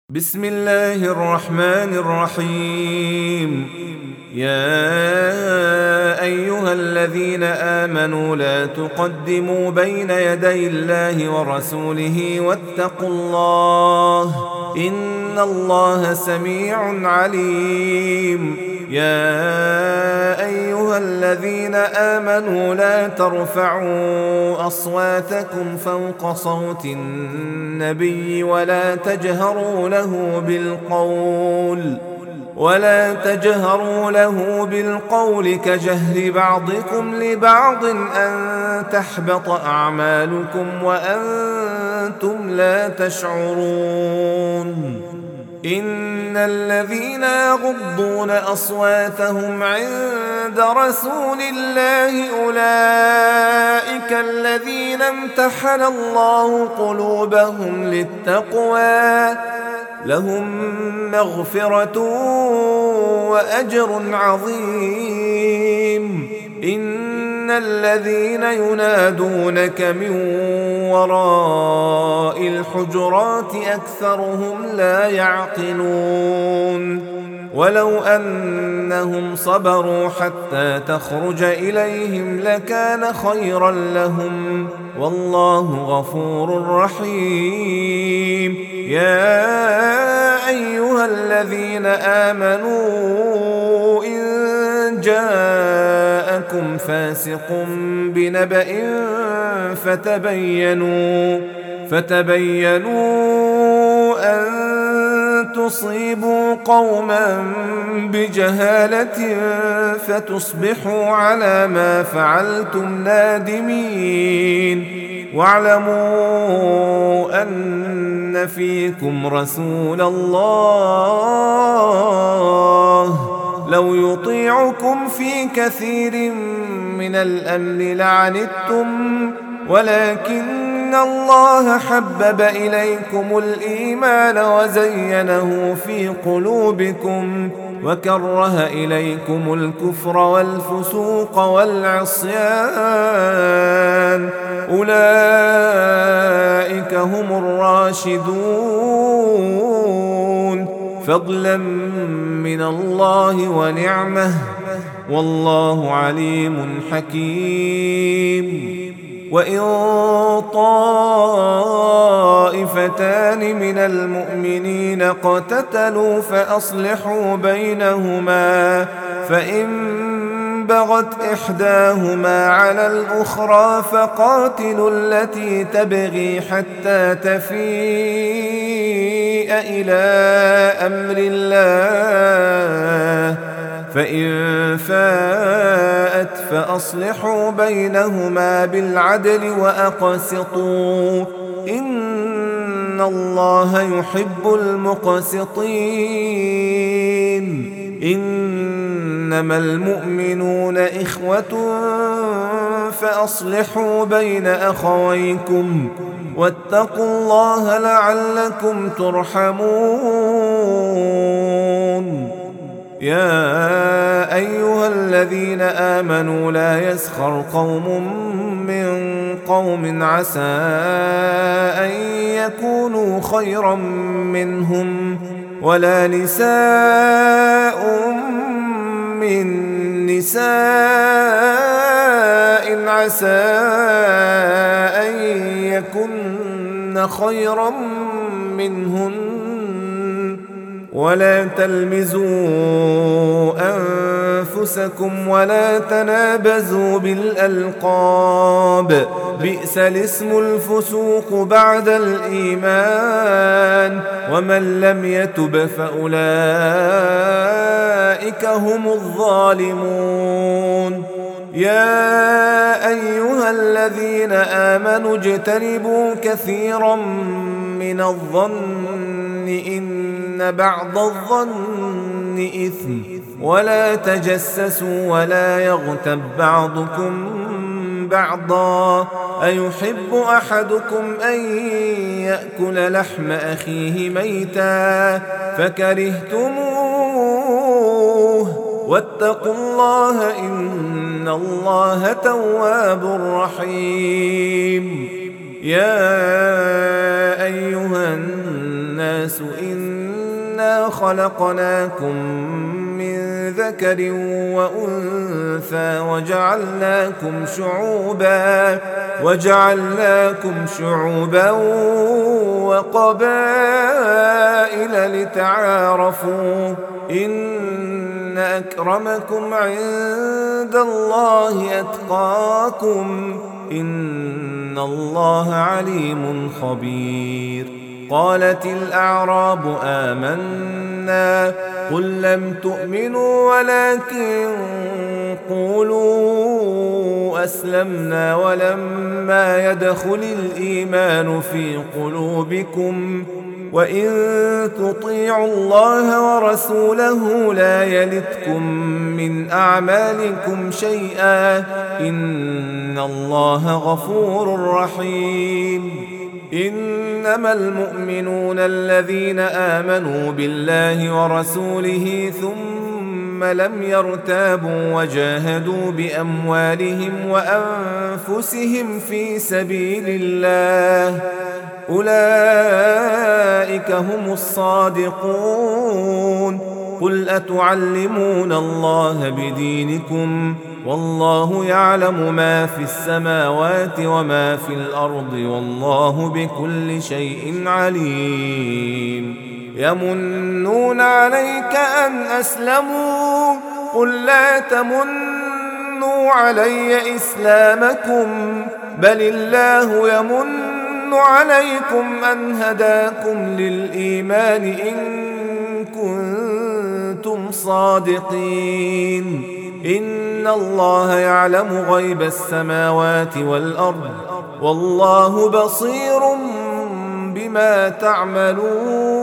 بسم الله الرحمن الرحيم. يا أيها الذين آمنوا لا تقدموا بين يدي الله ورسوله واتقوا الله إن الله سميع عليم. يا أيها الذين آمنوا لا ترفعوا أصواتكم فوق صوت النبي ولا تجهروا له بالقول كجهر بعضكم لبعض أن تحبط أعمالكم وأنتم لا تشعرون. إن الذين يغضون أصواتهم عند رسول الله أولئك الذين امتحن الله قلوبهم للتقوى لهم مغفرة وأجر عظيم. إن الذين ينادونك من وراء الحجرات أكثرهم لا يعقلون. ولو أنهم صبروا حتى تخرج إليهم لكان خيرا لهم والله غفور رحيم. يا أيها الذين آمنوا إن جاءكم فاسق بنبأ فتبينوا أن تصيبوا قوما بجهالة فتصبحوا على ما فعلتم نادمين. واعلموا أن فيكم رسول الله لو يطيعكم في كثير من الأمر لعنتم ولكن الله حبب إليكم الإيمان وزينه في قلوبكم وكره إليكم الكفر والفسوق والعصيان أولئك هم الراشدون فضلا من الله ونعمه والله عليم حكيم. وإن طائفتان من المؤمنين اقتتلوا فأصلحوا بينهما فإن بغت إحداهما على الأخرى فقاتلوا التي تبغي حتى تفيء إلى أمر الله فإن فاءت فأصلحوا بينهما بالعدل وأقسطوا إن الله يحب المقسطين. إنما المؤمنون إخوة فأصلحوا بين أخويكم واتقوا الله لعلكم ترحمون. يا أيها الذين آمنوا لا يسخر قوم من قوم عسى أن يكونوا خيرا منهم ولا نساء من نساء عسى أن يكن خيرا منهن ولا تلمزوا أنفسكم ولا تنابزوا بالألقاب بئس الاسم الفسوق بعد الإيمان ومن لم يتب فأولئك هم الظالمون. يا أيها الذين آمنوا اجتنبوا كثيرا من الظن إن بعض الظن إثم ولا تجسسوا ولا يغتب بعضكم بعضا أيحب أحدكم أن يأكل لحم أخيه ميتا فكرهتموه واتقوا الله إن الله تواب رحيم. يا أيها الناس الناس إنا خلقناكم من ذكر وأنثى وجعلناكم شعوبا وقبائل لتعارفوا إن أكرمكم عند الله أتقاكم إن الله عليم خبير. قالت الأعراب آمنا قل لم تؤمنوا ولكن قولوا أسلمنا ولما يدخل الإيمان في قلوبكم وإن تطيعوا الله ورسوله لا يلتكم من أعمالكم شيئا إن الله غفور رحيم. إنما المؤمنون الذين آمنوا بالله ورسوله ثم لم يرتابوا وجاهدوا بأموالهم وأنفسهم في سبيل الله أولئك هم الصادقون. قل أتعلمون الله بدينكم والله يعلم ما في السماوات وما في الأرض والله بكل شيء عليم. يمنون عليك أن أسلموا قل لا تمنوا علي إسلامكم بل الله يمن عليكم أن هداكم للإيمان إن كنتم صادقين. إن الله يعلم غيب السماوات والأرض والله بصير بما تعملون.